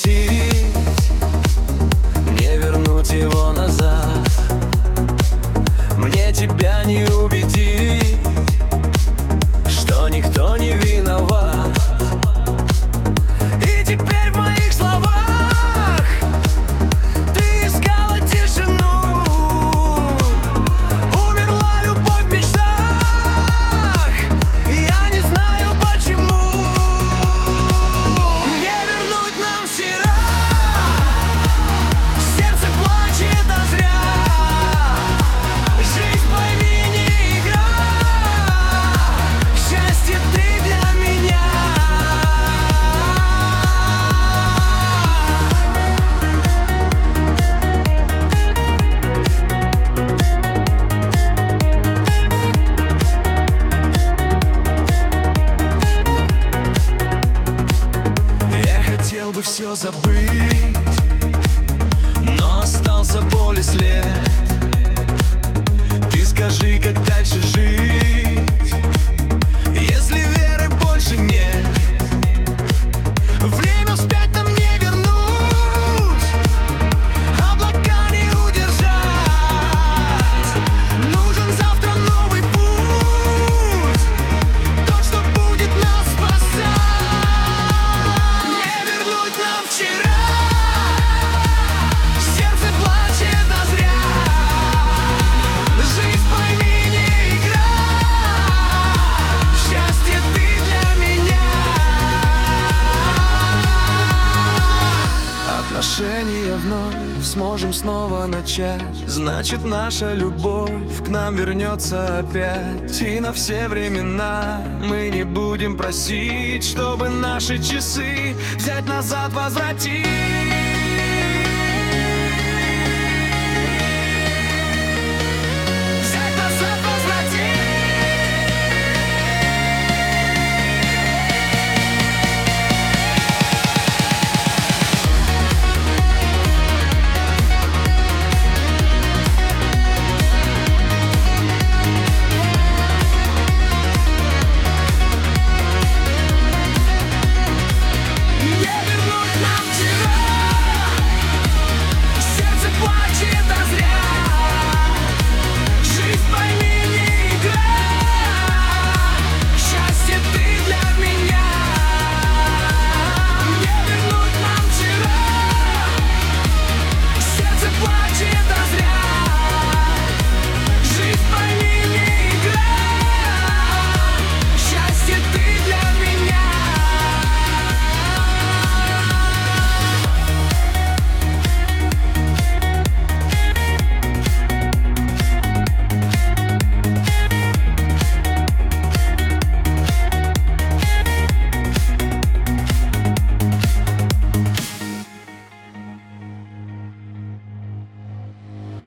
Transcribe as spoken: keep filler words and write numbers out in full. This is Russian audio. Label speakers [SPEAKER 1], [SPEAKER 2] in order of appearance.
[SPEAKER 1] спросить, не вернуть его назад. Мне тебя не убедить, что никто не виноват. И теперь в моих словах ты искала тишину. Умерла любовь в мечтах, и я не знаю почему. Не вернуть нам вчера, сердце плачет, а зря. Жизнь, пойми, не игра, счастье ты для меня. Я хотел бы все забыть, но остался боль и след. Ты скажи, как дальше жить, если веры больше нет? Время вспять нам не вернуть, облака не удержать. Нужен завтра новый путь, тот, что будет нас спасать. Не вернуть нам вчера, сердце плачет, а зря. Жизнь, пойми, не игра, счастье ты для меня. Отношения вновь сможем снова начать. Значит, наша любовь к нам вернется опять. И на все времена мы не будем просить, чтобы наши часы взять назад, возвратить.